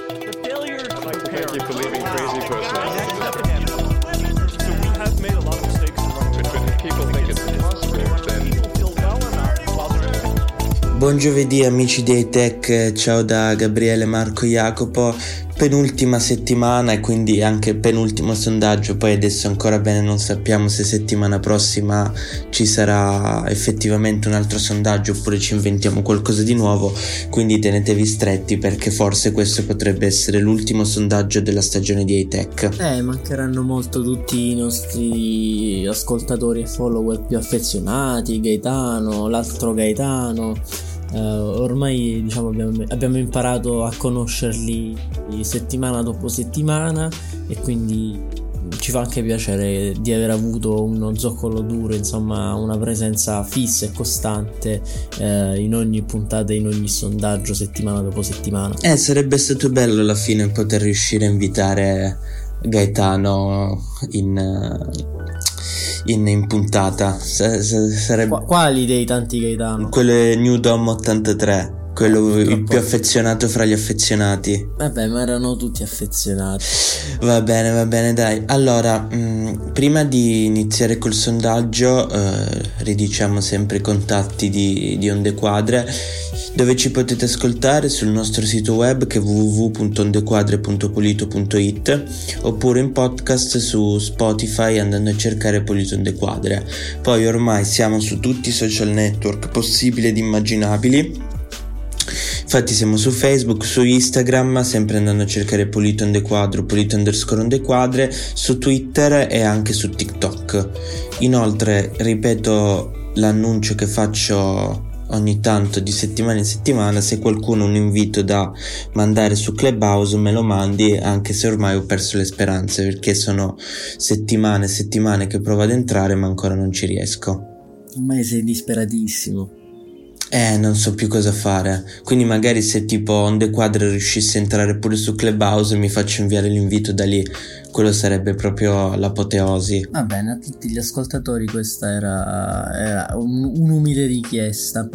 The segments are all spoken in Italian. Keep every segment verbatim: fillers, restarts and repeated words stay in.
The failure to I'd like to prepare. thank you for leaving crazy personally. So we have made a lot of mistakes in running. But, but if people think it's impossible, then People feel well enough while they're Buon giovedì amici di high-tech, ciao da Gabriele Marco Jacopo. Penultima settimana e quindi anche penultimo sondaggio, poi adesso ancora bene non sappiamo se settimana prossima ci sarà effettivamente un altro sondaggio oppure ci inventiamo qualcosa di nuovo, quindi tenetevi stretti perché forse questo potrebbe essere l'ultimo sondaggio della stagione di high-tech. Eh, mancheranno molto tutti i nostri ascoltatori e follower più affezionati, Gaetano, l'altro Gaetano. Uh, ormai diciamo abbiamo, abbiamo imparato a conoscerli settimana dopo settimana e quindi ci fa anche piacere di aver avuto uno zoccolo duro, insomma una presenza fissa e costante uh, in ogni puntata, in ogni sondaggio settimana dopo settimana. Eh, sarebbe stato bello alla fine poter riuscire a invitare Gaetano in... In, in puntata S- s- sarebbe Qu- quali dei tanti Gaetano? quello è New Dom ottantatré, quello il più affezionato fra gli affezionati. Vabbè, ma erano tutti affezionati. Va bene, va bene, dai. Allora, mh, prima di iniziare col sondaggio, eh, ridiciamo sempre i contatti di, di Onde Quadre, dove ci potete ascoltare sul nostro sito web che è w w w punto ondequadre punto polito punto i t oppure in podcast su Spotify andando a cercare Polito Onde Quadre. Poi ormai siamo su tutti i social network possibili ed immaginabili. Infatti siamo su Facebook, su Instagram, sempre andando a cercare Polito Onde Quadre, Polito underscore Onde Quadre, su Twitter e anche su TikTok. Inoltre, ripeto l'annuncio che faccio ogni tanto di settimana in settimana: se qualcuno ha un invito da mandare su Clubhouse me lo mandi, anche se ormai ho perso le speranze perché sono settimane e settimane che provo ad entrare ma ancora non ci riesco. Ormai sei disperatissimo. Eh, non so più cosa fare. Quindi magari se tipo Onde Quadre riuscisse a entrare pure su Clubhouse mi faccio inviare l'invito da lì. Quello sarebbe proprio l'apoteosi. Va bene, a tutti gli ascoltatori questa era, era un, un'umile richiesta.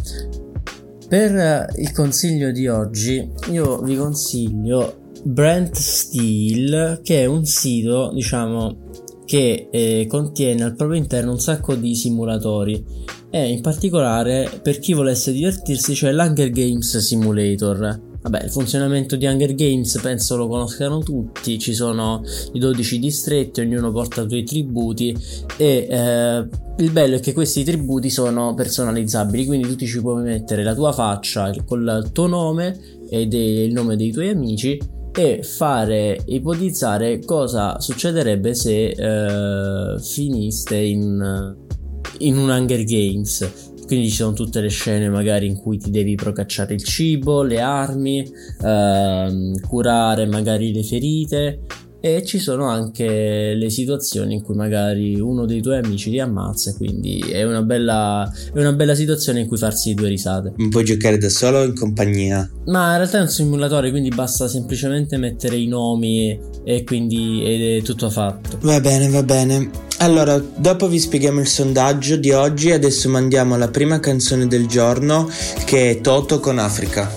Per il consiglio di oggi io vi consiglio Brent Steel, che è un sito, diciamo, che eh, contiene al proprio interno un sacco di simulatori. E in particolare, per chi volesse divertirsi, c'è l'Hunger Games Simulator. Vabbè, il funzionamento di Hunger Games penso lo conoscano tutti. Ci sono i dodici distretti, ognuno porta due tributi e eh, il bello è che questi tributi sono personalizzabili, quindi tu ti ci puoi mettere la tua faccia col tuo nome ed il nome dei tuoi amici e fare, ipotizzare cosa succederebbe se eh, finiste in, in un Hunger Games. Quindi ci sono tutte le scene magari in cui ti devi procacciare il cibo, le armi, ehm, curare magari le ferite, e ci sono anche le situazioni in cui magari uno dei tuoi amici ti ammazza, quindi è una bella, è una bella situazione in cui farsi due risate. Puoi giocare da solo o in compagnia? Ma in realtà è un simulatore, quindi basta semplicemente mettere i nomi e quindi è tutto fatto. Va bene, va bene. Allora, dopo vi spieghiamo il sondaggio di oggi. Adesso mandiamo la prima canzone del giorno, che è Toto con Africa.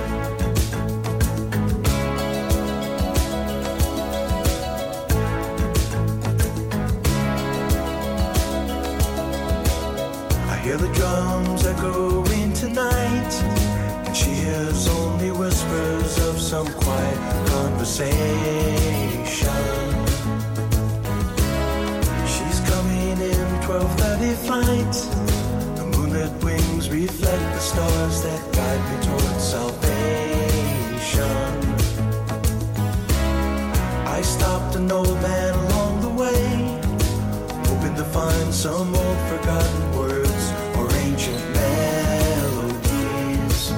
I hear the drums echoing tonight, and she hears only whispers of some quiet conversation. She's coming in twelve thirty flight. The moonlit wings reflect the stars that guide me towards salvation. I stopped an old man along the way, hoping to find some old forgotten words or ancient melodies.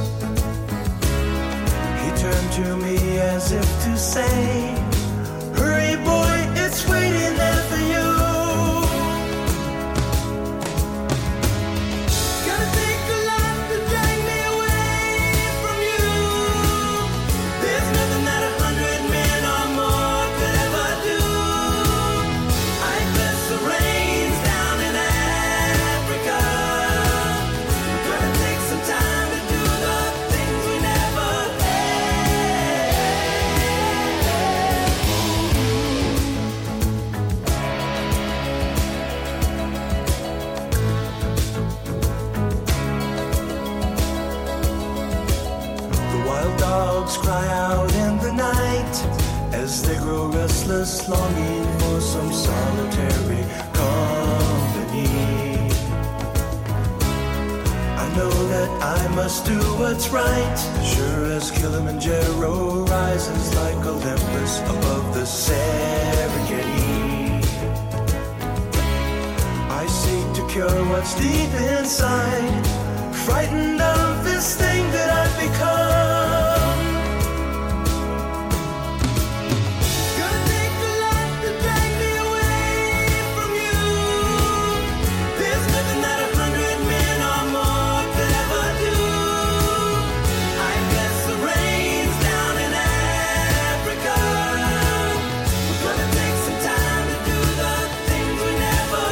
He turned to me as if to say, hurry boy, it's waiting there for you. Gotta take a lot to drag me away from you. There's nothing that a hundred men or more could ever do. I bless the rains down in Africa. Gonna take some time to do the things we never had. dogs cry out in the night as they grow restless, longing for some solitary company. I know that I must do what's right, sure as Kilimanjaro rises like Olympus above the Serengeti. I seek to cure what's deep inside, frightened of this thing that I've become. Gonna take a lot to drag me away from you. There's nothing that a hundred men or more could ever do. I guess the rain's down in Africa. We're gonna take some time to do the things we never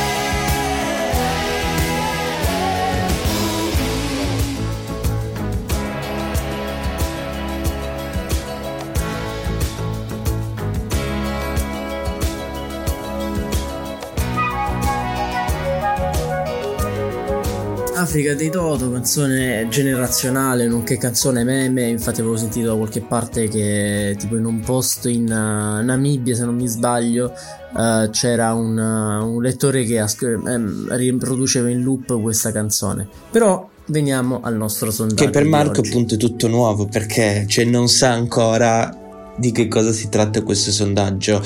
Africa dei Toto, canzone generazionale nonché canzone meme. Infatti avevo sentito da qualche parte che tipo in un post in uh, Namibia, se non mi sbaglio, uh, c'era un, uh, un lettore che asc- ehm, riproduceva in loop questa canzone. Però veniamo al nostro sondaggio Che per di Marco oggi. appunto è tutto nuovo, perché cioè, non sa ancora di che cosa si tratta questo sondaggio.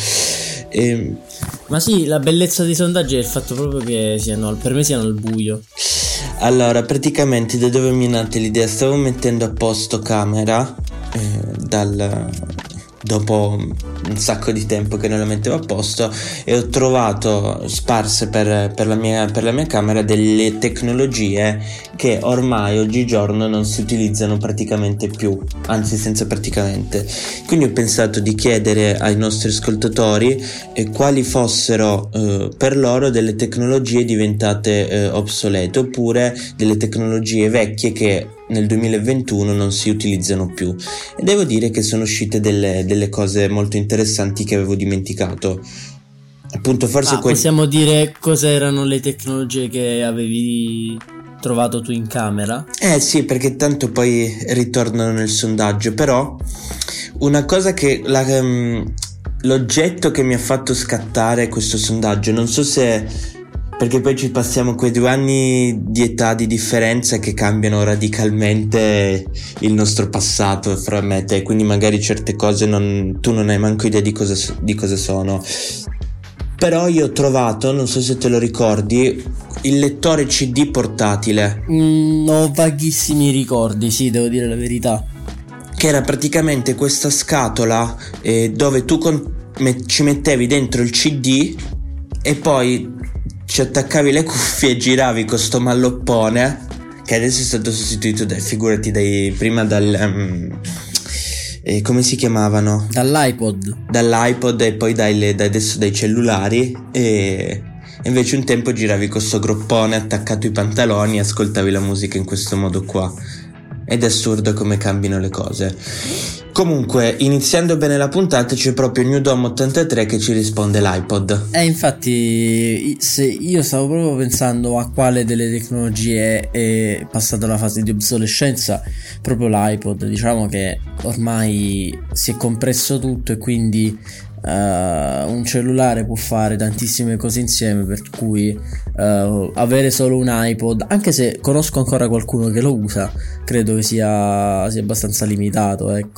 E, Ma sì, la bellezza dei sondaggi è il fatto proprio che siano al- per me siano al buio. allora, praticamente da dove mi è nata l'idea? Stavo mettendo a posto camera eh, dal, dopo un sacco di tempo che non la mettevo a posto, e ho trovato sparse per, per, la mia, per la mia camera delle tecnologie che ormai oggigiorno non si utilizzano praticamente più, anzi senza praticamente. Quindi ho pensato di chiedere ai nostri ascoltatori eh, quali fossero eh, per loro delle tecnologie diventate eh, obsolete, oppure delle tecnologie vecchie che nel duemilaventuno non si utilizzano più, e devo dire che sono uscite delle, delle cose molto interessanti che avevo dimenticato. Appunto, forse Ah, quel- possiamo dire cos'erano le tecnologie che avevi trovato tu in camera? Eh sì, perché tanto poi ritornano nel sondaggio. Però una cosa che la, ehm, l'oggetto che mi ha fatto scattare questo sondaggio, non so se, perché poi ci passiamo quei due anni di età di differenza che cambiano radicalmente il nostro passato fra me e te, quindi magari certe cose non, tu non hai manco idea di cosa, di cosa sono. Però io ho trovato, non so se te lo ricordi, il lettore C D portatile, Mm, ho vaghissimi ricordi, sì, devo dire la verità. che era praticamente questa scatola eh, dove tu con- me- ci mettevi dentro il C D e poi ci attaccavi le cuffie e giravi con sto malloppone, che adesso è stato sostituito dai, figurati, dai, prima dal um, eh, come si chiamavano? Dall'iPod. dall'iPod e poi dai, dai, adesso dai cellulari, e invece un tempo giravi con sto groppone attaccato ai pantaloni e ascoltavi la musica in questo modo qua. Ed è assurdo come cambino le cose. Comunque, iniziando bene la puntata, c'è proprio New Dom ottantatré che ci risponde l'iPod. Eh, infatti, se io stavo proprio pensando a quale delle tecnologie è passata la fase di obsolescenza, proprio l'iPod. Diciamo che ormai si è compresso tutto, e quindi uh, un cellulare può fare tantissime cose insieme, per cui uh, avere solo un iPod, anche se conosco ancora qualcuno che lo usa, credo che sia, sia abbastanza limitato, ecco.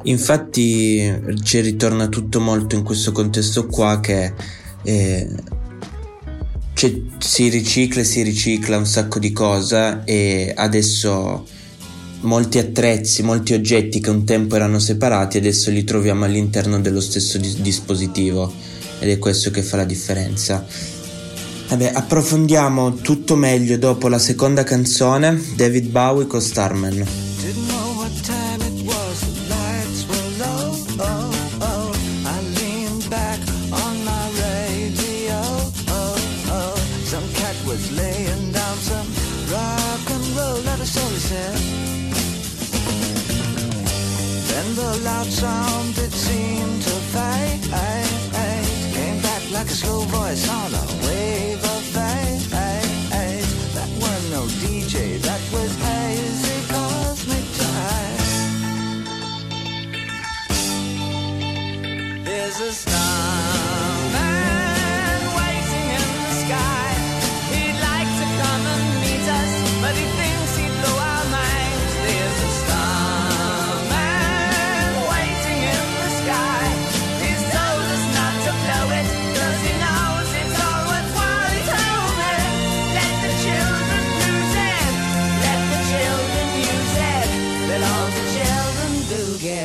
Infatti ci ritorna tutto molto in questo contesto qua, che eh, cioè, si ricicla e si ricicla un sacco di cose, e adesso molti attrezzi, molti oggetti che un tempo erano separati adesso li troviamo all'interno dello stesso dis- dispositivo, ed è questo che fa la differenza. Vabbè, approfondiamo tutto meglio dopo la seconda canzone, David Bowie con Starman. Didn't know what time it was, the lights were low, oh, oh. I leaned back on my radio, oh, oh. Some cat was laying down some rock and roll, not a soul he said. Then the loud sound, it seemed to fade, came back like a slow voice on a wave of fade. That wasn't no D J, that was hazy cosmic time. a starman waiting in the sky. He'd like to come and meet us, but he thinks he'd blow our minds. There's a starman waiting in the sky. He's told us not to blow it, 'cause he knows it's all worthwhile. He told me, let the children lose it, let the children use it, let all the children do get.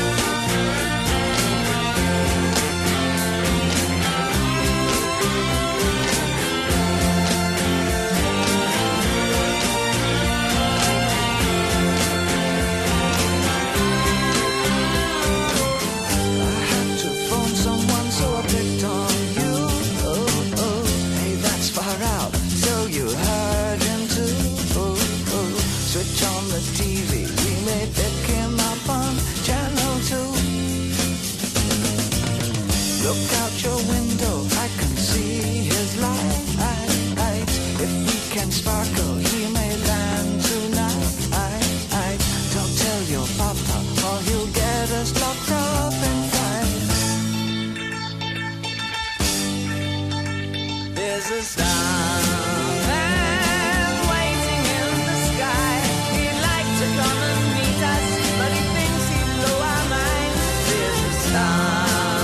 Look out your window, I can see his light. If we can sparkle, he may land tonight. Don't tell your papa, or he'll get us locked up in fights. There's a starman waiting in the sky. He'd like to come and meet us, but he thinks he'd blow our minds. There's a star.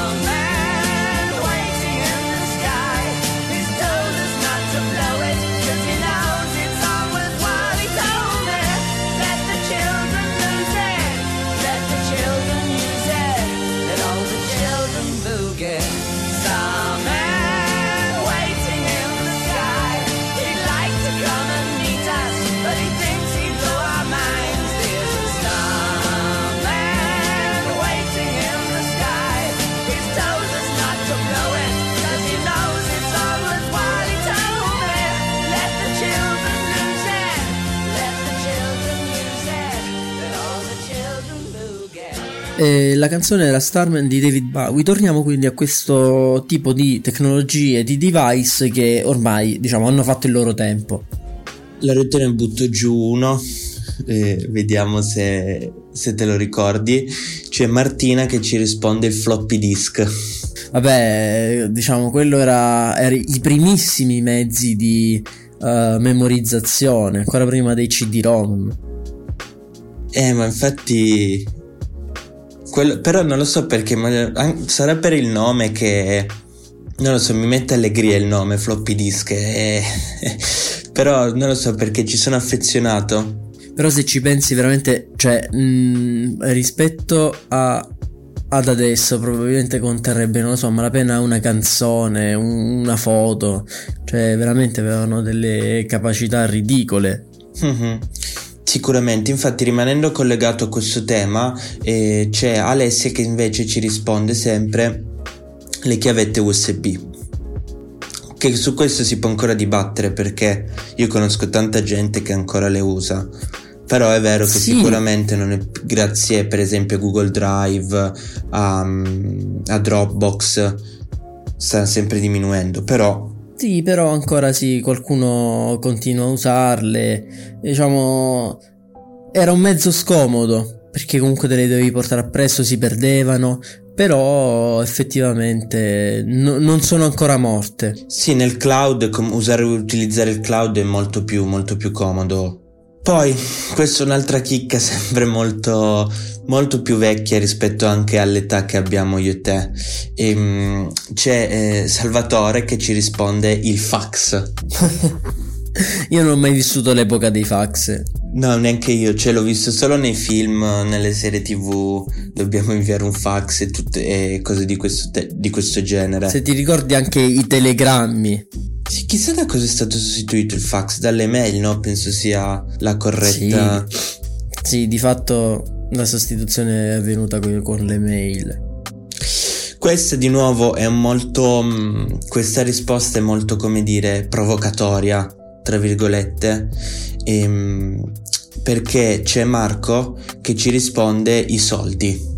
E la canzone era Starman di David Bowie. Torniamo quindi a questo tipo di tecnologie, di device che ormai, diciamo, hanno fatto il loro tempo. Allora io te ne butto giù uno, eh, vediamo se, se te lo ricordi. C'è Martina che ci risponde il floppy disk. Vabbè, diciamo, quello era, era i primissimi mezzi di uh, memorizzazione, ancora prima dei C D-ROM. Eh, ma infatti... Quello, però non lo so perché, ma sarà per il nome che non lo so, mi mette allegria il nome floppy disk, e, però non lo so perché ci sono affezionato. Però se ci pensi veramente, cioè mh, rispetto a ad adesso probabilmente conterrebbe, non lo so, malapena una canzone, un, una foto, cioè veramente avevano delle capacità ridicole. Mm-hmm. Sicuramente, infatti rimanendo collegato a questo tema eh, c'è Alessia che invece ci risponde sempre le chiavette U S B, che su questo si può ancora dibattere perché io conosco tanta gente che ancora le usa, però è vero che sì, sicuramente non è, grazie per esempio a Google Drive, a, a Dropbox, sta sempre diminuendo, però sì, però ancora sì, qualcuno continua a usarle. Diciamo, era un mezzo scomodo perché comunque te le dovevi portare appresso, si perdevano, però effettivamente no, non sono ancora morte. Sì, nel cloud, com- usare utilizzare il cloud è molto più molto più comodo. Poi, questa è un'altra chicca sempre molto molto più vecchia rispetto anche all'età che abbiamo io e te. E, c'è eh, Salvatore che ci risponde il fax. Io non ho mai vissuto l'epoca dei fax. No, neanche io, cioè l'ho visto solo nei film, nelle serie tv, dobbiamo inviare un fax e tutte e cose di questo, te- di questo genere. Se ti ricordi anche i telegrammi. Sì, chissà da cosa è stato sostituito il fax, dalle mail, no? Penso sia la corretta. Sì, sì, di fatto la sostituzione è avvenuta con, con le mail. Questa di nuovo è molto, questa risposta è molto, come dire, provocatoria, tra virgolette, ehm, perché c'è Marco che ci risponde i soldi.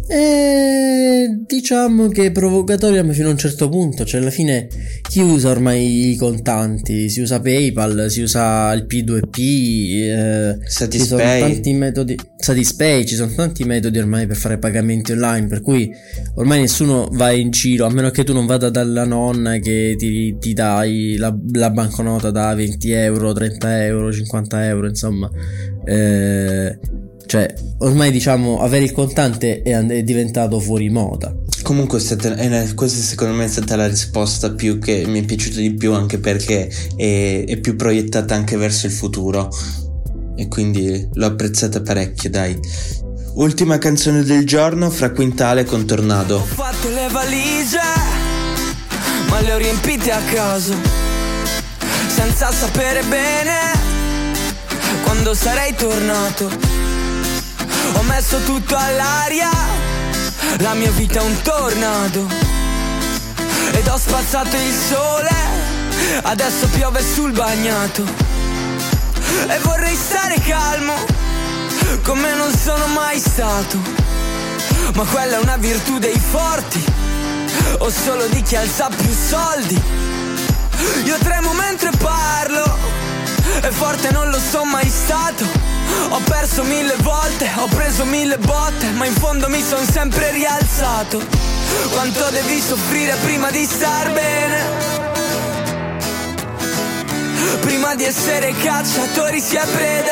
E diciamo che è provocatoria ma fino a un certo punto, cioè alla fine chi usa ormai i contanti? Si usa PayPal, si usa il P due P, eh, ci sono Satispay. tanti metodi, Satispay, ci sono tanti metodi ormai per fare pagamenti online, per cui ormai nessuno va in giro, a meno che tu non vada dalla nonna che ti, ti dai la, la banconota da venti euro, trenta euro, cinquanta euro, insomma. Eh, Cioè, ormai diciamo avere il contante è, è diventato fuori moda. Comunque è stata, è una- questa secondo me è stata la risposta più che mi è piaciuta di più, anche perché è, è più proiettata anche verso il futuro e quindi l'ho apprezzata parecchio, dai. Ultima canzone del giorno, Fra Quintale con Tornado. Ho fatto le valigie, ma le ho riempite a caso, senza sapere bene quando sarei tornato. Ho messo tutto all'aria, la mia vita è un tornado, ed ho spazzato il sole, adesso piove sul bagnato. E vorrei stare calmo, come non sono mai stato, ma quella è una virtù dei forti, o solo di chi alza più soldi. Io tremo mentre parlo, e forte non lo sono mai stato. Ho perso mille volte, ho preso mille botte, ma in fondo mi son sempre rialzato. Quanto devi soffrire prima di star bene, prima di essere cacciatori si è prede.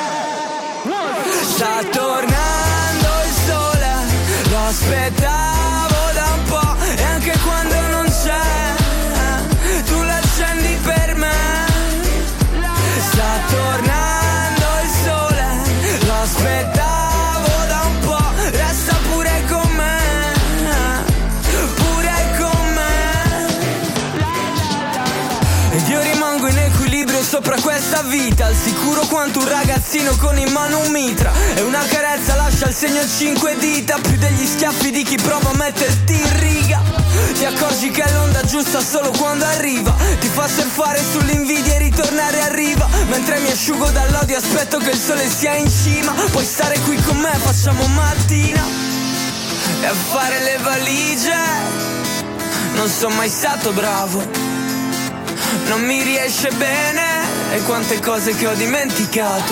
Sta tornando il sole, lo aspettavo da un po', e anche quando non c'è, tu l'accendi per me. Sta tornando il sole, lo aspettavo da un po', resta pure con me, pure con me. Ed io rimango in equilibrio sopra questa vita, al sicuro quanto un ragazzino con in mano un mitra, e una carezza lascia il segno cinque dita, più degli schiaffi di chi prova a metterti in riga. Ti accorgi che è l'onda giusta solo quando arriva, ti fa surfare sull'invidia e ritornare a riva. Mentre mi asciugo dall'odio aspetto che il sole sia in cima, puoi stare qui con me, facciamo mattina. E a fare le valigie non sono mai stato bravo, non mi riesce bene, e quante cose che ho dimenticato.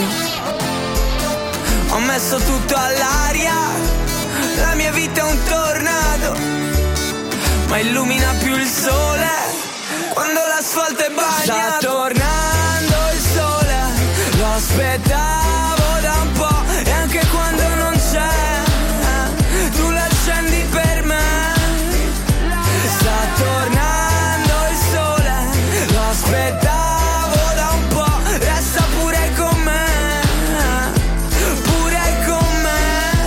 Ho messo tutto all'aria, la mia vita è un tornado, ma illumina più il sole quando l'asfalto è bagnato. Sta tornando il sole, lo aspettavo da un po', e anche quando non c'è, tu l'accendi per me. Sta tornando il sole, lo aspettavo da un po', resta pure con me, pure con me.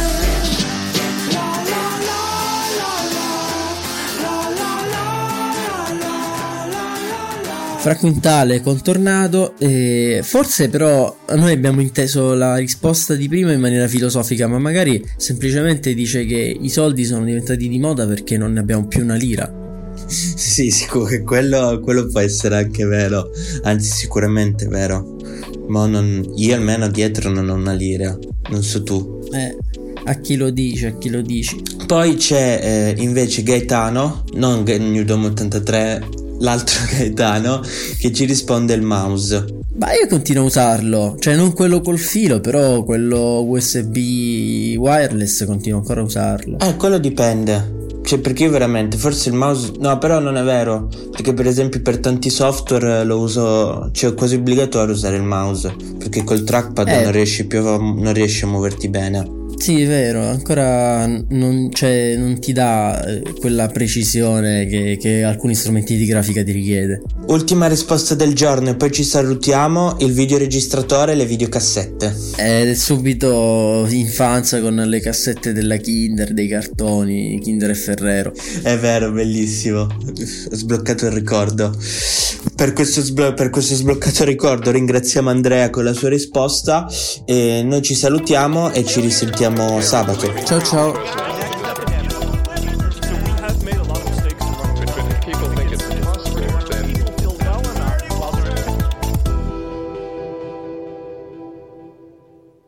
Fra Quintale con Tornado, e forse però noi abbiamo inteso la risposta di prima in maniera filosofica, ma magari semplicemente dice che i soldi sono diventati di moda perché non ne abbiamo più una lira. Sì, sicuro che quello, quello può essere anche vero, anzi sicuramente vero. Ma non, io almeno dietro non ho una lira, non so tu. Eh, a chi lo dice, a chi lo dici. Poi c'è eh, invece Gaetano, non Ga- New Dome ottantatré, l'altro Gaetano, che ci risponde il mouse. Ma io continuo a usarlo, cioè non quello col filo, però quello U S B wireless continuo ancora a usarlo. Eh, quello dipende. Cioè, perché io veramente, forse il mouse... No, però non è vero, perché per esempio per tanti software lo uso... Cioè, è quasi obbligatorio usare il mouse, perché col trackpad Eh. non riesci più a... non riesci a muoverti bene. Sì, è vero, ancora non, cioè, non ti dà eh, quella precisione che, che alcuni strumenti di grafica ti richiede. Ultima risposta del giorno e poi ci salutiamo: il videoregistratore e le videocassette. È subito infanzia con le cassette della Kinder, dei cartoni, Kinder e Ferrero. È vero, bellissimo. Ho sbloccato il ricordo. Per questo, sblo- per questo sbloccato ricordo ringraziamo Andrea con la sua risposta, e noi ci salutiamo e ci risentiamo sabato. Ciao ciao.